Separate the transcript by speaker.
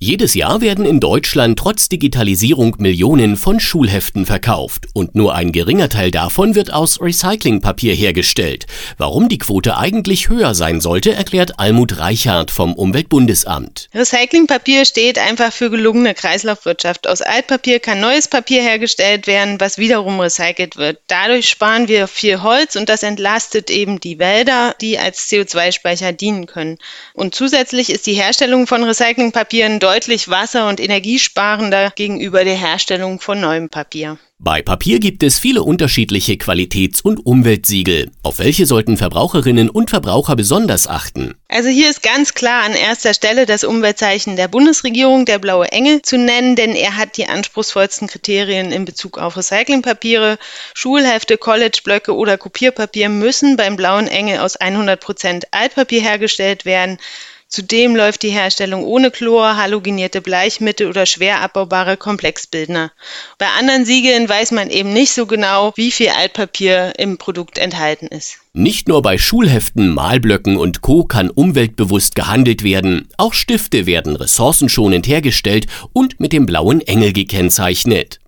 Speaker 1: Jedes Jahr werden in Deutschland trotz Digitalisierung Millionen von Schulheften verkauft und nur ein geringer Teil davon wird aus Recyclingpapier hergestellt. Warum die Quote eigentlich höher sein sollte, erklärt Almut Reichart vom Umweltbundesamt.
Speaker 2: Recyclingpapier steht einfach für gelungene Kreislaufwirtschaft. Aus Altpapier kann neues Papier hergestellt werden, was wiederum recycelt wird. Dadurch sparen wir viel Holz und das entlastet eben die Wälder, die als CO2-Speicher dienen können. Und zusätzlich ist die Herstellung von Recyclingpapieren deutlich wasser- und energiesparender gegenüber der Herstellung von neuem Papier.
Speaker 1: Bei Papier gibt es viele unterschiedliche Qualitäts- und Umweltsiegel. Auf welche sollten Verbraucherinnen und Verbraucher besonders achten?
Speaker 2: Also hier ist ganz klar an erster Stelle das Umweltzeichen der Bundesregierung, der Blaue Engel, zu nennen, denn er hat die anspruchsvollsten Kriterien in Bezug auf Recyclingpapiere. Schulhefte, Collegeblöcke oder Kopierpapier müssen beim Blauen Engel aus 100% Altpapier hergestellt werden. Zudem läuft die Herstellung ohne Chlor, halogenierte Bleichmittel oder schwer abbaubare Komplexbildner. Bei anderen Siegeln weiß man eben nicht so genau, wie viel Altpapier im Produkt enthalten ist.
Speaker 1: Nicht nur bei Schulheften, Malblöcken und Co. kann umweltbewusst gehandelt werden. Auch Stifte werden ressourcenschonend hergestellt und mit dem Blauen Engel gekennzeichnet.